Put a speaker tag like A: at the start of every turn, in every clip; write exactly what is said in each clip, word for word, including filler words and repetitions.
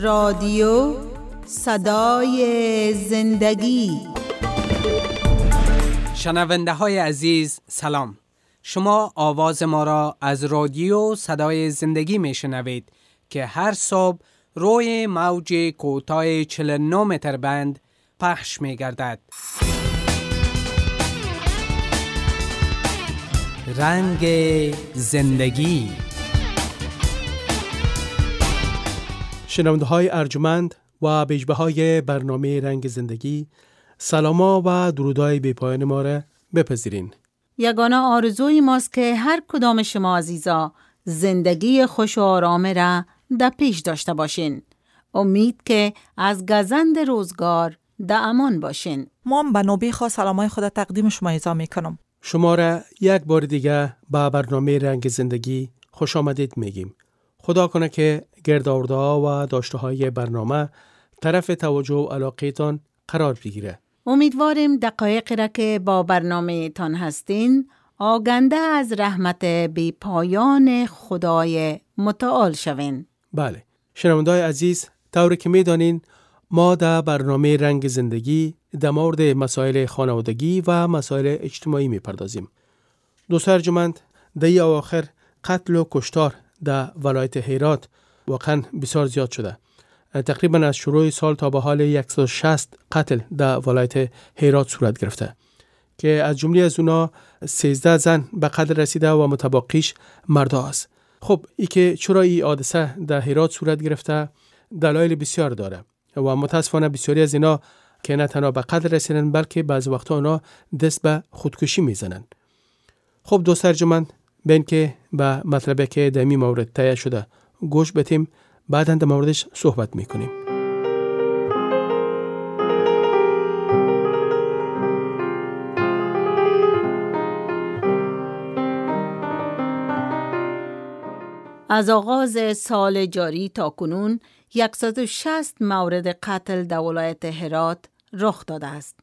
A: رادیو صدای زندگی.
B: شنونده های عزیز سلام. شما آواز ما را از رادیو صدای زندگی می شنوید که هر صبح روی موج کوتاه چهل و نه متر بند پخش می گردد. رنگ زندگی.
C: شنونده های ارجمند و بیجبه های برنامه رنگ زندگی، سلاما و درودای بی پایان ما را بپذیرین.
A: یگانه آرزوی ماست که هر کدام شما عزیزا زندگی خوش و آرام را در پیش داشته باشین. امید که از گزند روزگار در امان باشین.
D: ما به نوبه خواست سلامای خود تقدیم شما ایزا میکنم.
C: شما را یک بار دیگه با برنامه رنگ زندگی خوش آمدید میگیم. خدا کنه که گردآورده ها و داشته های برنامه طرف توجه و علاقه تان قرار بگیره.
A: امیدواریم دقایقی را که با برنامه تان هستین آگنده از رحمت بی پایان خدای متعال شوین.
C: بله، شنونده‌های عزیز، طوری که میدانین ما در برنامه رنگ زندگی در مورد مسائل خانوادگی و مسائل اجتماعی میپردازیم. دوستان ارجمند، در این اواخر قتل و کشتار در ولایت هرات واقعا بسیار زیاد شده. تقریبا از شروع سال تا به حال صد و شصت قتل در ولایت هرات صورت گرفته که از جمله از اونا سیزده زن به قتل رسیده و متبقیش مردا است. خب ای که چرا این حادثه در هرات صورت گرفته دلایل بسیار داره و متاسفانه بسیاری از اینا که نه تنها به قتل رسیدن بلکه بعض وقتا اونا دست به خودکشی میزنن. خب دوست ارجمند، بین که به مطلبی که در این مورد طرح شده گوش بدیم، بعداً در موردش صحبت میکنیم.
A: از آغاز سال جاری تا کنون صد و شصت مورد قتل در ولایت هرات رخ داده است.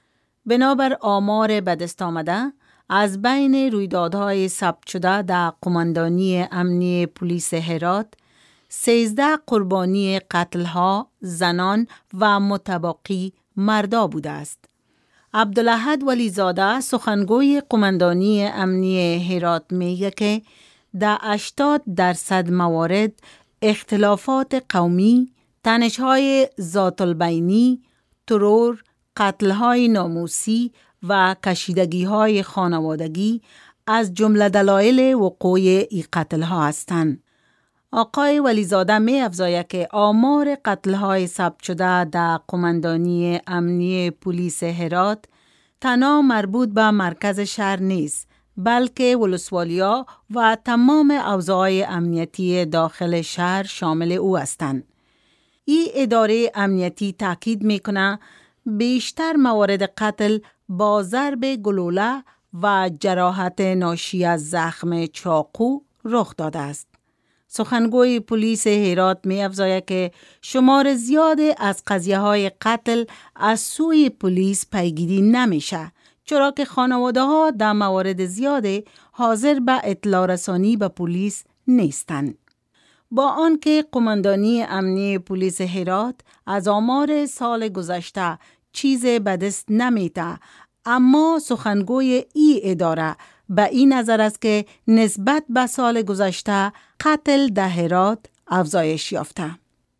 A: بنابر آمار به دست آمده، از بین رویدادهای ثبت شده در قماندانی امنی پلیس هرات، سیزده قربانی قتلها زنان و متبقی مردا بوده است. عبدالاحد ولیزاده سخنگوی قماندانی امنی هرات میگه که در هشتاد درصد موارد اختلافات قومی، تنش‌های ذات البینی، ترور، قتل‌های ناموسی و کشیدگی‌های خانوادگی از جمله دلایل وقوع این قتل‌ها هستند. آقای ولیزاده می افزاید که آمار قتل‌های ثبت شده در قماندانی امنی پلیس هرات تنها مربوط به مرکز شهر نیست، بلکه ولسوالیا و تمام اوضاع امنیتی داخل شهر شامل او هستند. این اداره امنیتی تاکید میکنه بیشتر موارد قتل با ضرب گلوله و جراحت ناشی از زخم چاقو رخ داده است. سخنگوی پلیس هرات می افزاید که شمار زیاد از قضیه های قتل از سوی پلیس پیگیری نمیشه، چرا که خانواده ها در موارد زیاد حاضر به اطلاع رسانی به پلیس نیستند. با آنکه قماندانی امنی پلیس هرات از آمار سال گذشته چیز به دست نمیده، اما سخنگوی ای اداره به این نظر است که نسبت به سال گذشته قتل در هرات افزایش یافته.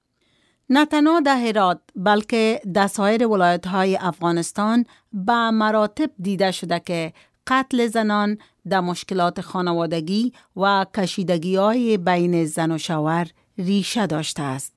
A: نه تنها در هرات بلکه در سایر ولایت‌های افغانستان به مراتب دیده شده که قتل زنان در مشکلات خانوادگی و کشیدگی‌های بین زن و شوهر ریشه داشته است.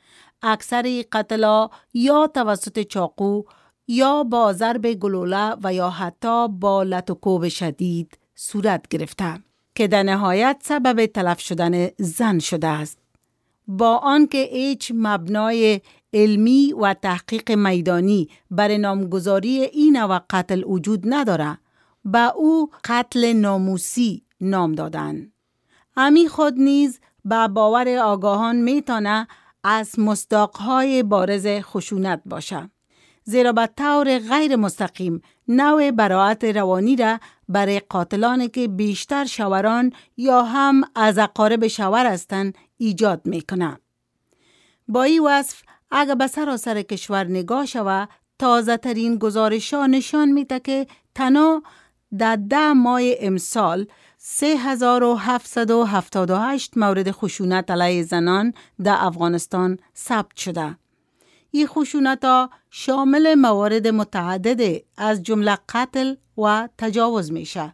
A: اکثر قتل‌ها یا توسط چاقو یا با ضرب گلوله و یا حتی با لت و کوب شدید صورت گرفته که در نهایت سبب تلف شدن زن شده است. با آنکه هیچ مبنای علمی و تحقیق میدانی بر نامگذاری این نوع قتل وجود نداره، با او قتل ناموسی نام دادن. امی خود نیز با باور آگاهان میتونه از مصداقهای بارز خشونت باشه، زیرا به طور غیر مستقیم نوع براءت روانی را برای قاتلانی که بیشتر شوهران یا هم از اقارب شوهر هستند ایجاد میکنه. با این وصف اگر به سراسر کشور نگاه شود، تازه ترین گزارش ها نشان میده که تنها در ده ماه امسال سه هزار و هفتصد و هفتاد و هشت مورد خشونت علیه زنان در افغانستان ثبت شده. این خشونت ها شامل موارد متعدد از جمله قتل و تجاوز میشه.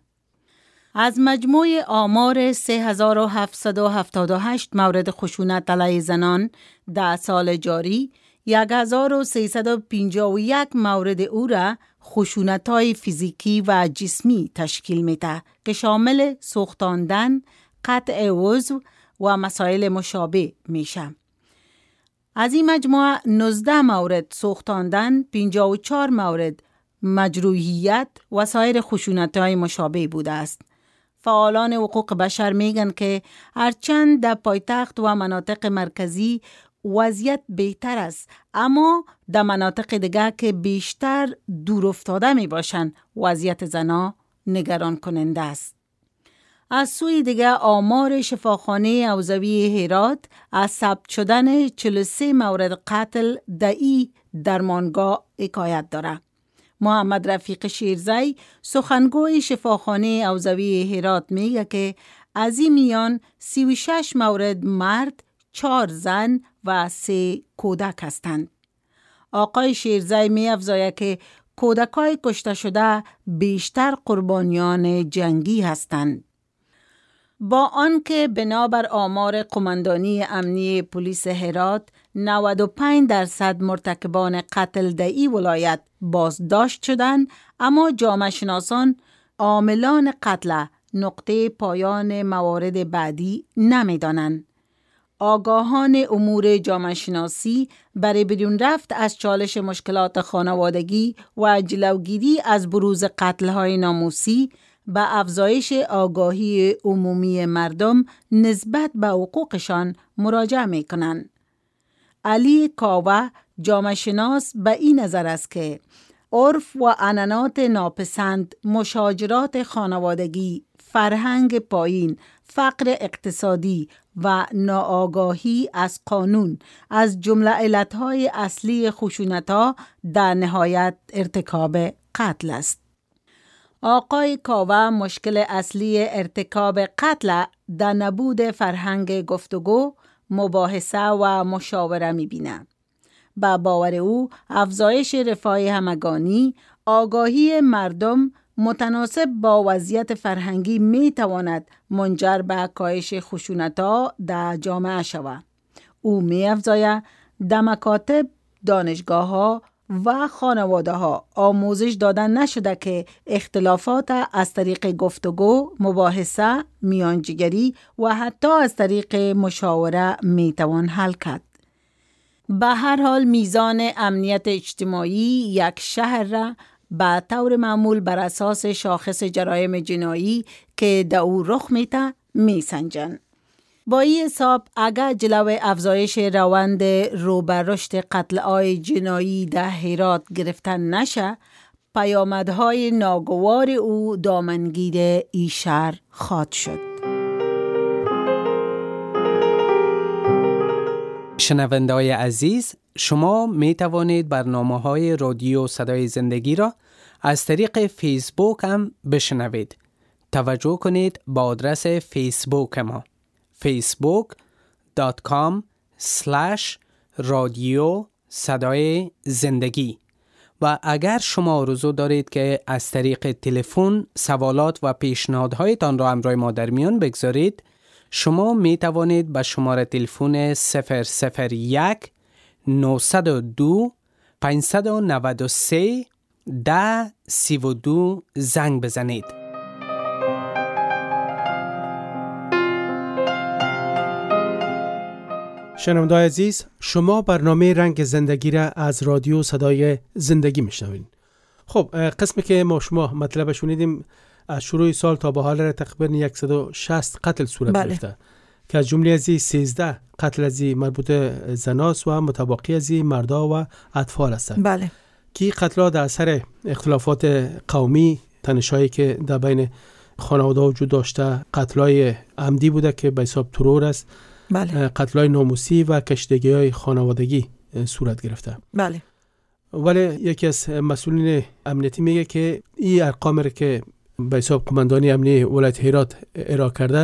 A: از مجموع آمار سه هزار و هفتصد و هفتاد و هشت مورد خشونت علیه زنان در سال جاری، یک هزار و سیصد و پنجاه و یک مورد او را خشونت‌های فیزیکی و جسمی تشکیل میده که شامل سوختاندن، قطع عضو و مسائل مشابه میشه. از این مجموعه نوزده مورد سوختاندن، پنجاه و چهار مورد مجروحیت و سایر خشونت‌های مشابه بوده است. فعالان حقوق بشر میگن که هرچند در پایتخت و مناطق مرکزی وضعیت بهتر است، اما در مناطق دیگه که بیشتر دور افتاده می باشند وضعیت زنا نگران کننده است. از سوی دیگه آمار شفاخانه حوزوی هرات از ثبت شدن چهل و سه مورد قتل در این درمانگاه حکایت داره. محمد رفیق شیرزی سخنگوی شفاخانه حوزوی هرات میگه که از این میان سی و شش مورد مرد، چهار زن و سه کودک هستند. آقای شیرزی می افزاید که کودکای کشته شده بیشتر قربانیان جنگی هستند. با آنکه بنابر آمار قماندانی امنی پلیس هرات نود و پنج درصد مرتکبان قتل در این ولایت بازداشت شدند، اما جامعه شناسان عاملان قتل نقطه پایان موارد بعدی نمی‌دانند. آگاهان امور جامعه شناسی برای بیرون رفت از چالش مشکلات خانوادگی و جلوگیری از بروز قتل‌های ناموسی به افزایش آگاهی عمومی مردم نسبت به حقوقشان مراجعه می‌کنند. علی کاوه جامعه شناس به این نظر است که عرف و عنعنات ناپسند، مشاجرات خانوادگی، فرهنگ پایین، فقر اقتصادی و ناآگاهی از قانون از جمله علتهای اصلی خشونت‌ها در نهایت ارتکاب قتل است. آقای کاوه مشکل اصلی ارتکاب قتل در نبود فرهنگ گفتگو، مباحثه و مشاوره می‌بیند. با باور او افزایش رفاه همگانی، آگاهی مردم متناسب با وضعیت فرهنگی می تواند منجر به کاهش خشونت‌ها در جامعه شود. او می افزاید در مکاتب، دانشگاه‌ها و خانواده‌ها آموزش دادن نشده که اختلافات از طریق گفتگو، مباحثه، میانجیگری و حتی از طریق مشاوره می توان حل کرد. به هر حال میزان امنیت اجتماعی یک شهر را به طور معمول بر اساس شاخص جرایم جنایی که در او رخ میده میسنجند. با این حساب اگر جلو افزایش روند رو به رشد قتل‌های جنایی در هرات گرفتن نشه، پیامدهای ناگوار او دامنگیر این شهر خواهد شد.
B: شنونده‌های عزیز، شما می توانید برنامه‌های رادیو صدای زندگی را از طریق فیسبوک هم بشنوید. توجه کنید با آدرس فیسبوک ما فیسبوک دات کام اسلش رادیو صدای زندگی. و اگر شما آرزو دارید که از طریق تلفن سوالات و پیشنهادهایتان را همراه ما در میان بگذارید، شما می توانید به شماره تلفن صفر صفر یک نهصد و دو پانصد و نود و سه ده سی و دو زنگ بزنید.
C: شنونده‌های عزیز، شما برنامه رنگ زندگی را از رادیو صدای زندگی میشنوید. خب قسمی که ما شما مطلب شنیدیم از شروع سال تا به حال تقریبا صد و شصت قتل صورت گرفته. بله. که از جمله از این سیزده قتل از این مربوط زناست و متباقی از این مردا و اطفال هستند.
D: بله.
C: که قتل‌ها در اثر اختلافات قومی، تنش‌هایی که در بین خانواده وجود داشته، قتل‌های عمدی بوده که به حساب ترور است
D: بله.
C: قتل‌های ناموسی و کشیدگی‌های خانوادگی صورت گرفته.
D: بله.
C: ولی یکی از مسئولین امنیتی میگه که این ارقام را که به حساب قماندانی امنیتی ولایت هرات ارائه کرده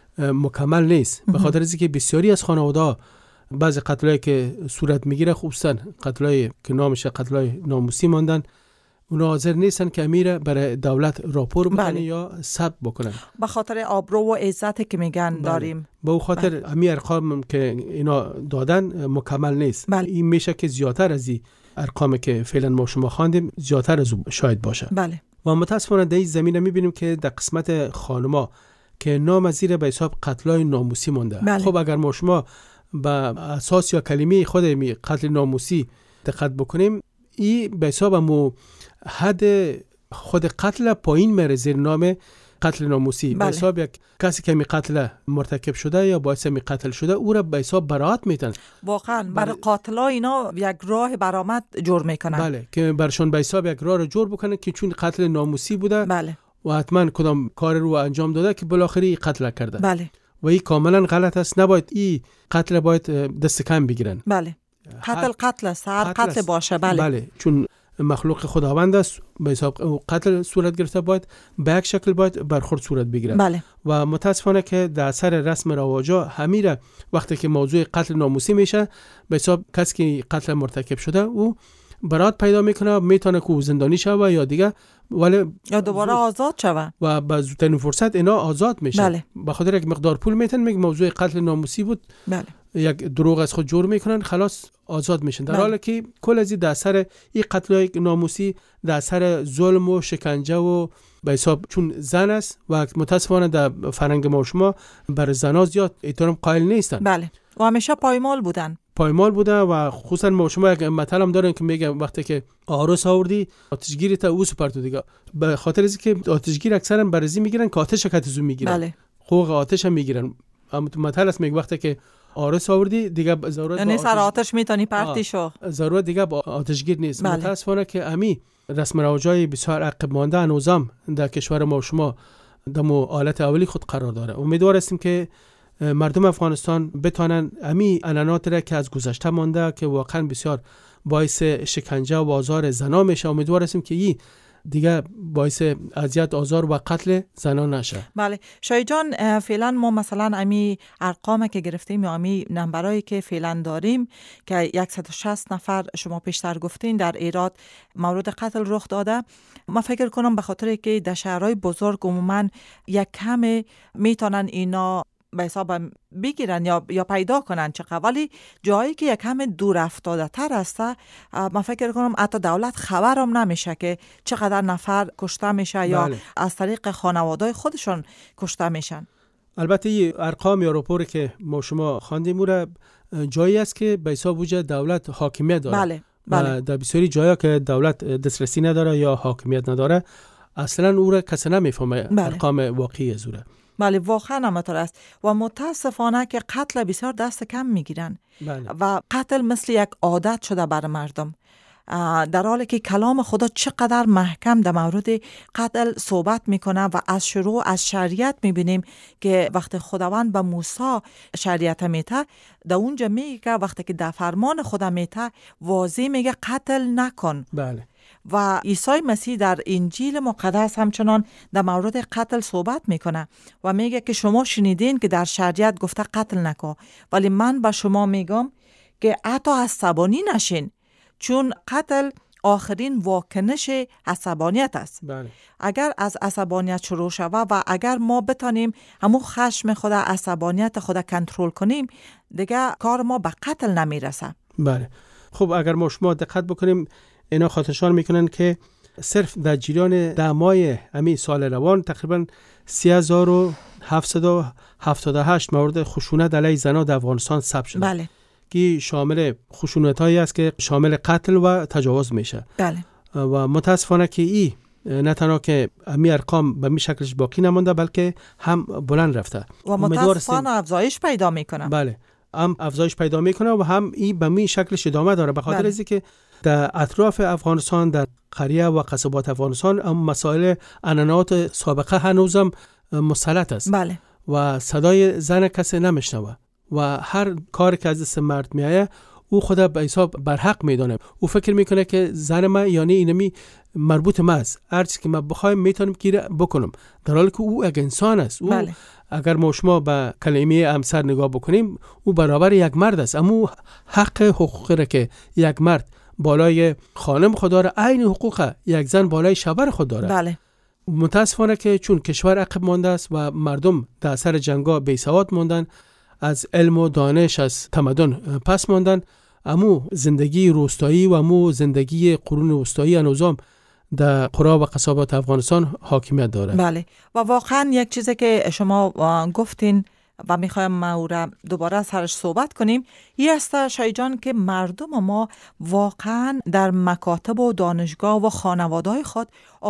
C: مکمل نیست، به خاطر اینکه بسیاری از خانواده‌ها بعض قتلایی که صورت میگیره، خصوصا قتلایی که نامش قتلای ناموسی ماندن، اونا حاضر نیستن که امیر برای دولت راپور بکنه
D: بله.
C: یا ثبت بکنن،
D: به خاطر آبرو و عزت که میگن
C: بله.
D: داریم.
C: به اون خاطر بله. امیر ارقام که اینا دادن مکمل نیست.
D: بله.
C: این میشه که زیادتر از این ارقامی که فعلا ما شما خواندیم زیادتر از شاید باشه.
D: بله.
C: و متاسفانه در این زمینه میبینیم که در قسمت خانما که نامزیر به حساب قتلای ناموسی مونده.
D: بله.
C: خب اگر ما شما به اساس یا کلمه خود می قتل ناموسی دقت بکنیم، این به حساب مو حد خود قتل پایین میره زیر نام قتل ناموسی.
D: بله.
C: به حساب یک کسی که می قتل مرتکب شده یا باعث می قتل شده او را به حساب براءت میتن.
D: واقعا
C: بله.
D: برای قاتلا اینا یک راه برآمد جور میکنن.
C: بله، که برشون به حساب یک راه رو جور بکنن که چون قتل ناموسی بوده.
D: بله.
C: و حتما کدام کار رو انجام داده که بالاخره قتل کرده.
D: بله.
C: و این کاملا غلط است. نباید این قتل باید دست کم بگیرن.
D: بله. قتل قتل است، هر قتل, قتل باشه. بله.
C: بله، چون مخلوق خداوند است، به حساب قتل صورت گرفته باید به یک شکل باید برخورد صورت بگیره.
D: بله.
C: و متاسفانه که در اثر رسم رواجا همیره وقتی که موضوع قتل ناموسی میشه، به حساب کسی که قتل مرتکب شده او برات پیدا میکنه، میتونه که زندانی شوه یا دیگه، ولی
D: یا دوباره آزاد شوه
C: و با زودترین فرصت اینا آزاد میشه.
D: بله.
C: به خاطر یک مقدار پول میتن، میگه موضوع قتل ناموسی بود.
D: بله.
C: یک دروغ از خود جور میکنن، خلاص آزاد میشن. در
D: بله.
C: حالی که کل از این اثر این قتل ناموسی در اثر ظلم و شکنجه و به حساب چون زن است و متاسفانه در فرهنگ ما شما بر زنا زیاد احترام قائل نیستن.
D: بله. و همیشه پایمال بودن.
C: پایمال بوده و خصوصا ما شما یک مثل هم دارن که میگه وقتی که عروس آوردی آتشگیری تا او سپرتو دیگه، به خاطر اینکه آتشگیر اکثرا برزی میگیرن که آتش کاتزو میگیرن.
D: بله.
C: حقوق آتش هم میگیرن. اما مثل است میگه وقتی که عروس آوردی دیگه ضرورت
D: یعنی سر آتش میتونی پرتی شو،
C: ضرورت دیگه با آتشگیر نیست.
D: بله.
C: متاسفانه که امی رسم رواجای بسیار عقب مانده هنوزم در کشور ما شما دمو حالت اولی خود قرار داره. امیدوار هستیم که مردم افغانستان بتونن امی عنعنات را که از گذشته مانده که واقعا بسیار باعث شکنجه و آزار زنا میشه، امیدوار هستیم که این دیگه باعث اذیت، آزار و قتل زنان نشه.
D: بله. شاید جان، فعلا ما مثلا امی ارقام که گرفتیم یا امی نمبرایی که فعلا داریم که صد و شصت نفر شما پیشتر گفتین در ایراد مورد قتل رخ داده، ما فکر کنم به خاطر که در شهرهای بزرگ عموما یک کم میتونن اینا به حساب بگیرن یا یا پیدا کنن چقدر، ولی جایی که یک کم دور افتاده تر است، من فکر کنم حتی دولت خبرم نمیشه که چقدر نفر کشته میشه. بله. یا از طریق خانواده‌های خودشون کشته میشن. البته
C: این ارقام یا راپوری که ما شما خواندیم را جایی است که به حساب وجه دولت حاکمیت داره.
D: بله. بله.
C: در بسیاری جایا که دولت دسترسی نداره یا حاکمیت نداره، اصلا او را کسی نمیفهمه. بله. ارقام واقعی از او را.
D: بله، واقعا همطور است و متاسفانه که قتل بسیار دست کم میگیرن.
C: بله.
D: و قتل مثل یک عادت شده بر مردم، در حالی که کلام خدا چقدر محکم در مورد قتل صحبت میکنه و از شروع از شریعت میبینیم که وقتی خداوند به موسی شریعت میته، در اونجا میگه که وقتی که در فرمان خدا میته واضح میگه قتل نکن.
C: بله.
D: و عیسی مسیح در انجیل مقدس همچنان در مورد قتل صحبت میکنه و میگه که شما شنیدین که در شریعت گفته قتل نکن، ولی من به شما میگم که حتی عصبانی نشین، چون قتل آخرین واکنش عصبانیت است.
C: بله.
D: اگر از عصبانیت شروع شود و اگر ما بتانیم همو خشم خود، عصبانیت خود کنترل کنیم، دیگه کار ما به قتل نمیرسه.
C: بله. خب اگر ما شما دقت بکنیم، اینا خاطرشان میکنن که صرف در جریان ده ماه امی سال روان تقریبا سه هزار و هفتصد و هفتاد و هشت مورد خشونت علیه زنان در افغانستان ثبت شده.
D: بله.
C: که شامل خشونت‌هایی است که شامل قتل و تجاوز میشه.
D: بله.
C: و متاسفانه که این نه تنها که امی ارقام به می شکلش باقی نمونده، بلکه هم بلند رفته
D: و متاسفانه افزایش پیدا میکنه.
C: بله، هم افزایش پیدا میکنه و هم این به می شکلش ادامه داره، به خاطر
D: بله.
C: اینکه که در اطراف افغانستان، در قریه و قصبات افغانستان هم مسائل عنعنات سابقه هنوزم مسلط است.
D: بله.
C: و صدای زن کسی نمیشنوه و هر کار که از دست مرد میایه او خدا به حساب برحق میدانه. او فکر میکنه که زن ما یعنی اینمی مربوط ما است، هر چیزی که ما بخوایم میتونم که بکنم، در حالی که او یک انسان است. او
D: بله.
C: اگر ما شما به کلمه همسر نگاه بکنیم، او برابر یک مرد است، اما حق حقوقی را که یک مرد بالای خانم خود داره، عین حقوق یک زن بالای شوهر خود داره.
D: بله.
C: متاسفانه که چون کشور عقب مانده است و مردم در اثر جنگا بی سواد ماندن، از علم و دانش از تمدن پس ماندن، امو زندگی روستایی و امو زندگی قرون وسطایی انوزام در قرا و قصابات افغانستان حاکمیت داره.
D: بله. و واقعا یک چیزی که شما گفتین و میخوایم ما را دوباره سرش صحبت کنیم، این است شایع جان که مردم ما واقعا در مکاتب و دانشگاه و خانواده‌های خود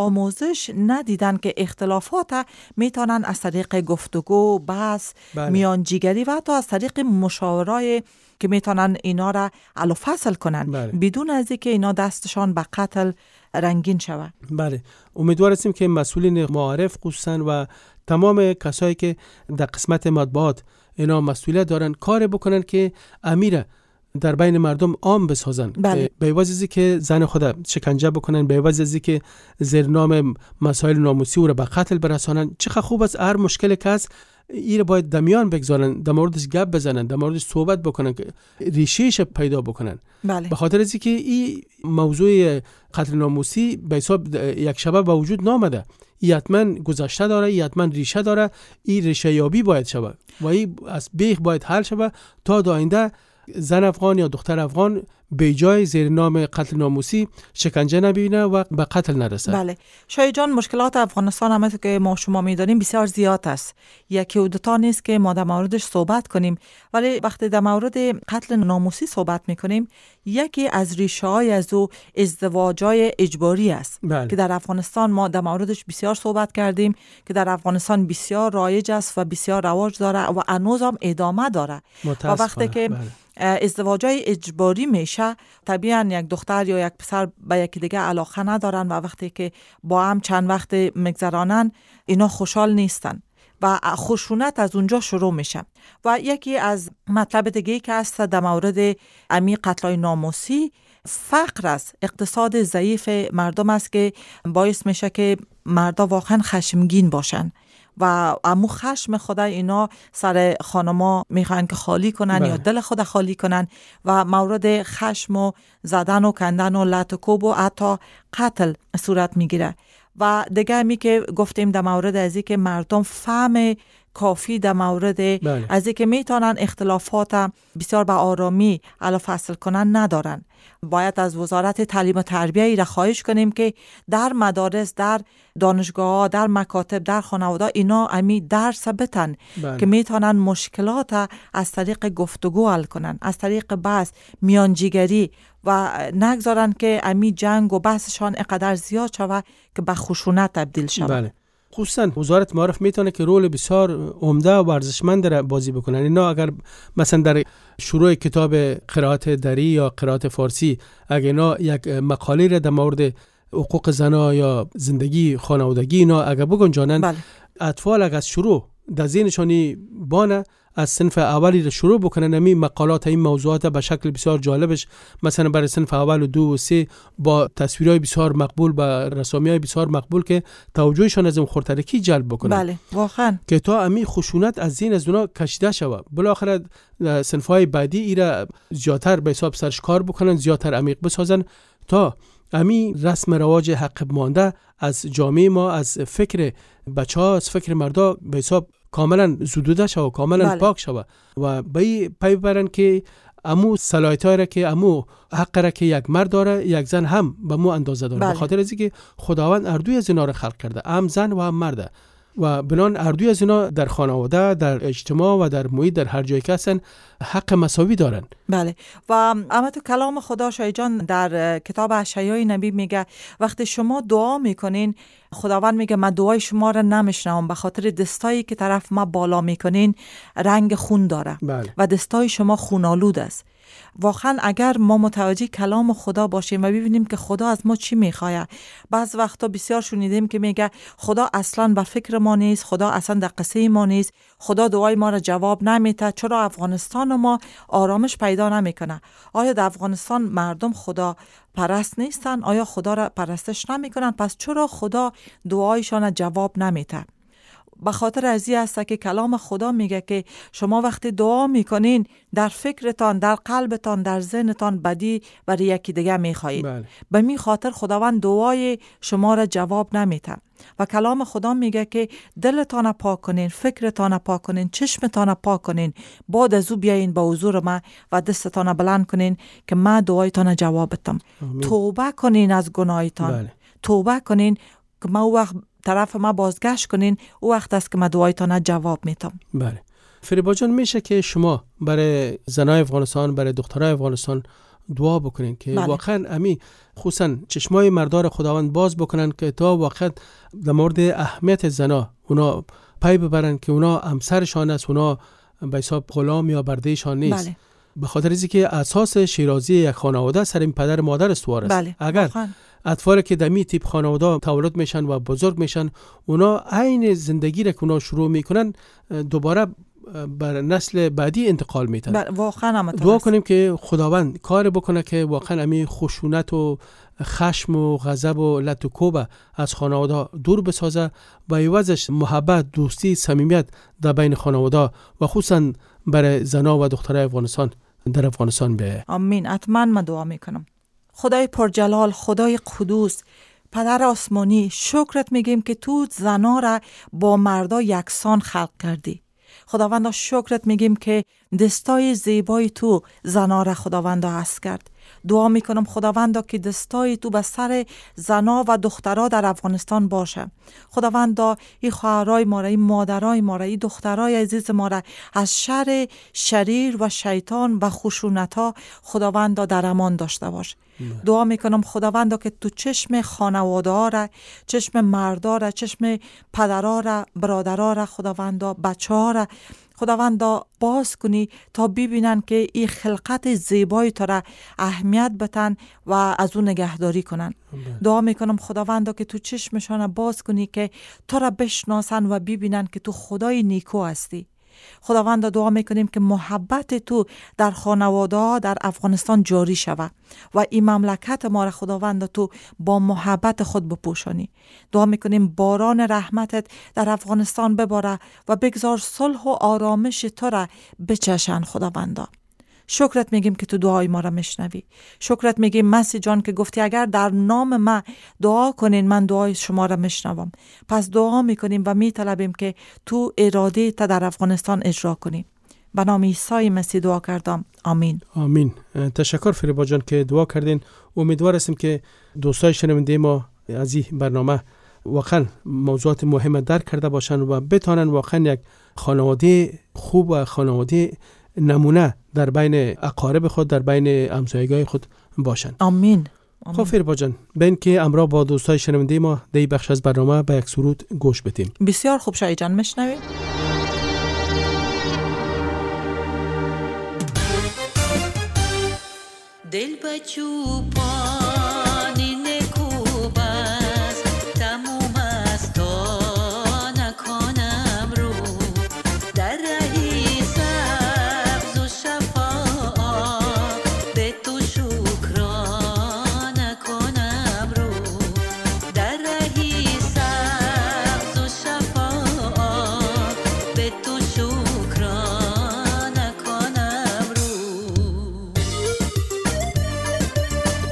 D: آموزش ندیدن که اختلافات میتونن از طریق گفتگو، بحث، بله. میانجیگری و حتی از طریق مشاورای که میتونن اینا را حل و فصل کنن، بله. بدون از اینکه اینا دستشان به قتل رنگین شود.
C: بله. امیدوار هستیم که مسئولین معارف خصوصا و تمام کسایی که در قسمت مطبوعات اینا مسئولیت دارن کار بکنن که امیر در بین مردم عام بسازن.
D: بله.
C: به عوض از که زن خود شکنجه بکنن، به عوض از که زیر نام مسائل ناموسی او را به قتل برسانن. چقدر خوب است هر مشکلی که هست این باید دمیان بگذارن، در موردش گپ بزنن، در موردش صحبت بکنن که ریشهش پیدا بکنن.
D: بله.
C: به خاطر از که این موضوع قتل ناموسی به حساب یک شبه به وجود نامده، این حتما گذشته داره، این حتما ریشه داره، این ریشه یابی باید شود و این از بیخ باید حل شود تا در آینده زن افغان یا دختر افغان به جای زیر نام قتل ناموسی شکنجه نبینه و به قتل نرسه.
D: بله. شایع جان، مشکلات افغانستان همه که ما شما می‌دانیم بسیار زیاد است. یکی و دوتا نیست که ما در موردش صحبت کنیم، ولی وقتی در مورد قتل ناموسی صحبت می‌کنیم، یکی از ریشه‌های از او ازدواج‌های اجباری است. بله. که در افغانستان ما در موردش بسیار صحبت کردیم که در افغانستان بسیار رایج است و بسیار رواج داره و هنوز هم ادامه داره. و وقتی که بله. ازدواجای اجباری میشه، طبیعاً یک دختر یا یک پسر به یکی دیگه علاقه ندارن و وقتی که با هم چند وقت میگذرانن اینا خوشحال نیستن و خشونت از اونجا شروع میشه. و یکی از مطلب دیگه که هست در مورد امی قتلای ناموسی فقر است، اقتصاد ضعیف مردم است که باعث میشه که مردا واقعا خشمگین باشن و امو خشم خدا اینا سر خانما میخوان که خالی کنن بله. یا دل خود خالی کنن و مورد خشم و زدن و کندن و لط و کوب و حتی قتل صورت میگیره. و دیگه همی که گفتیم در مورد از این که مردم فهم کافی در مورد بله. از این که میتونن اختلافات بسیار به آرامی حل و فصل کنن ندارن. باید از وزارت تعلیم و تربیه ای را خواهش کنیم که در مدارس، در دانشگاه ها، در مکاتب، در خانواده اینا امی درس بتن بله. که میتونن مشکلات از طریق گفتگو حل کنن، از طریق بحث، میانجیگری و نگذارن که امی جنگ و بحثشان اقدر زیاد شود که به خشونت تبدیل شود.
C: بله. خصوصا وزارت معارف میتونه که رول بسیار عمده و ارزشمند را بازی بکنن. اینا اگر مثلا در شروع کتاب قرائت دری یا قرائت فارسی اگر اینا یک مقاله را در مورد حقوق زنا یا زندگی خانوادگی اینا اگر بگنجانن بله. اطفال اگر از شروع در ذهنشانی بانه از صنف اولی را شروع بکنن همین مقالات این موضوعات به شکل بسیار جالبش مثلا برای صنف اول و دو و سه با تصویرهای بسیار مقبول با رسامیهای بسیار مقبول که توجهشان از اون خورترکی جلب بکنن.
D: بله واقعا
C: که تا همین خشونت از ذهن از اونا کشیده شود. بالاخره صنفهای بعدی ایرا زیادتر به حساب سرش کار بکنن، زیادتر عمیق بسازن تا همین رسم رواج حق مانده از جامعه ما، از فکر بچه‌ها، از فکر مردا به حساب کاملا زدوده شو، کاملا بله. پاک شو و به پی ببرن که امو صلاحیت‌ها را که امو حق را که یک مرد داره یک زن هم به مو اندازه داره. بله. به خاطر از اینکه خداوند اردوی از اینا را خلق کرده، هم زن و هم مرد و بنان اردوی از اینا در خانواده، در اجتماع و در محیط در هر جایی که هستن حق مساوی دارن.
D: بله. و اما تو کلام خدا شایع جان در کتاب اشعیا نبی میگه وقتی شما دعا میکنین خداوند میگه من دعای شما را نمیشنوم به خاطر دستایی که طرف ما بالا میکنین رنگ خون داره. بله. و دستای شما خونالود است. واقعا اگر ما متوجه کلام خدا باشیم و ببینیم که خدا از ما چی میخواه. بعض وقتا بسیار شنیدیم که میگه خدا اصلا به فکر ما نیست، خدا اصلا در قصه ما نیست، خدا دعای ما را جواب نمیده. چرا افغانستان ما آرامش پیدا نمیکنه؟ آیا در افغانستان مردم خدا پرست نیستن؟ آیا خدا را پرستش نمیکنن؟ پس چرا خدا دعایشان جواب نمیده؟ به خاطر از این است که کلام خدا میگه که شما وقتی دعا میکنین در فکرتان، در قلبتان، در ذهنتان بدی برای یکی دیگه میخواهید. بله. به می خاطر خداوند دعای شما را جواب نمیده. و کلام خدا میگه که دلتان پاک کنین، فکرتان پاک کنین، چشمتان پاک کنین، بعد از او بیاین به حضور من و دستتان بلند کنین که من دعایتان جواب بدم. توبه کنین از گناهتان. بله. توبه کنین که ما وقت طرف ما بازگشت کنین، او وقت است که ما دعایتان جواب میتم.
C: بله. فریبا جان، میشه که شما برای زنای افغانستان، برای دخترای افغانستان دعا بکنین که بله. واقعا امی خصوصا چشمای مردار خداوند باز بکنن که تا واقعا در مورد اهمیت زنا اونا پی ببرن که اونا همسرشان است، اونا به حساب غلام یا بردهشان نیست. بله. به خاطر اینکه اساس شیرازی یک خانواده سر این پدر مادر استوار است. بله. اگر اطفالی که دمی تیپ خانواده تولد میشن و بزرگ میشن، اونا عین زندگی را که اونا شروع میکنن دوباره بر نسل بعدی انتقال میتن.
D: واقعا
C: دعا کنیم که خداوند کار بکنه که واقعا امی خشونت و خشم و غضب و لط و کوبه از خانواده دور بسازه و عوضش محبت، دوستی، صمیمیت در بین خانواده و خصوصا برای زنا و دخترای افغانستان در افغانستان به.
D: آمین. حتما من دعا میکنم. خدای پرجلال، خدای قدوس، پدر آسمانی، شکرت میگیم که تو زنا را با مردا یکسان خلق کردی. خداوندا شکرت میگیم که دستای زیبای تو زنا را خداوندا هست کرد. دعا میکنم خداوندا که دستای تو به سر زنا و دخترها در افغانستان باشه. خداوندا این خواهرای ما را، این مادرای ما را، این دخترای عزیز ما را از شر شریر و شیطان و خشونت ها خداوندا در امان داشته باش. دعا میکنم خداوندا که تو چشم خانواده ها را، چشم مردا را، چشم پدرها را، برادرها را، خداوندا بچه ها را خداوندا باز کنی تا ببینن که این خلقت زیبای تو را اهمیت بدن و از اون نگهداری کنن. دعا میکنم خداوندا که تو چشمشان باز کنی که تو را بشناسن و ببینن که تو خدای نیکو هستی. خداوند دعا میکنیم که محبت تو در خانواده ها در افغانستان جاری شود و این مملکت ما را خداوند تو با محبت خود بپوشانی. دعا میکنیم باران رحمتت در افغانستان بباره و بگذار صلح و آرامش تو را بچشن خداوندا. شکرت میگیم که تو دعای ما را میشنوی. شکرت میگیم مسیح جان که گفتی اگر در نام من دعا کنین من دعای شما را میشنوم. پس دعا میکنیم و میطلبیم که تو اراده تا در افغانستان اجرا کنی. به نام عیسی مسیح دعا کردم. آمین.
C: آمین. تشکر فریبا جان که دعا کردین. امیدوار هستیم که دوستای شنونده ما از این برنامه واقعا موضوعات مهم درک کرده باشن و بتونن واقعا یک خانواده خوب و خانواده نمونه در بین اقارب خود، در بین همسایگان خود باشند.
D: آمین.
C: خب فریبا جان، بین که امرا با دوستای شنونده ما دی بخش از برنامه به یک سرود گوش بدیم.
D: بسیار خوب شایی جان، میشنوید؟
E: دل بچو پانی نکوب است تموم است تا نکنم رو در رهی سبز و شفاف به تو شکران نکنم رو در رهی سبز و شفاف به تو شکران نکنم رو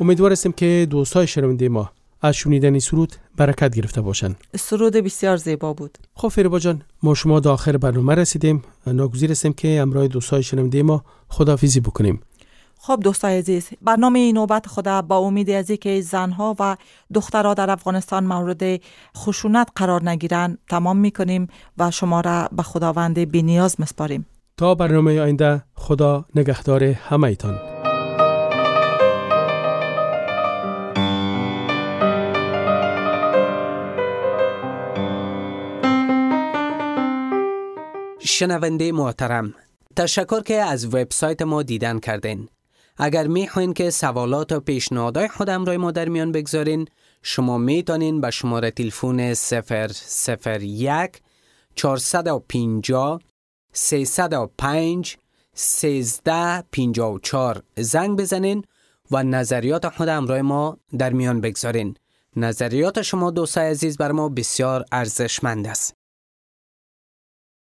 C: امیدوار هستیم که دوستای شنونده ما از شنیدن سرود برکت گرفته باشند.
D: سرود بسیار زیبا بود.
C: خب فریبا جان، ما شما تا آخر برنامه رسیدیم. ناگزیر هستیم که امروز دوستای شنونده ما خداحافظی بکنیم.
D: خب دوستای عزیز، برنامه نوبت خود با امید از اینکه زنها و دخترها در افغانستان مورد خشونت قرار نگیرند تمام میکنیم و شما را به خداوند بی‌نیاز میسپاریم.
C: تا برنامه آینده، خدا نگهدار همه ایتان.
B: شنونده محترم، تشکر که از وبسایت ما دیدن کردین. اگر میخواین که سوالات و پیشنهادهای خودم روی ما در میان بگذارین، شما میتونین به شماره تلفن صفر صفر یک چهارصد و پنجاه سیصد و پنج سیزده پنجاه و چهار زنگ بزنین و نظریات خودم روی ما در میان بگذارین. نظریات شما دوستای عزیز بر ما بسیار ارزشمند است.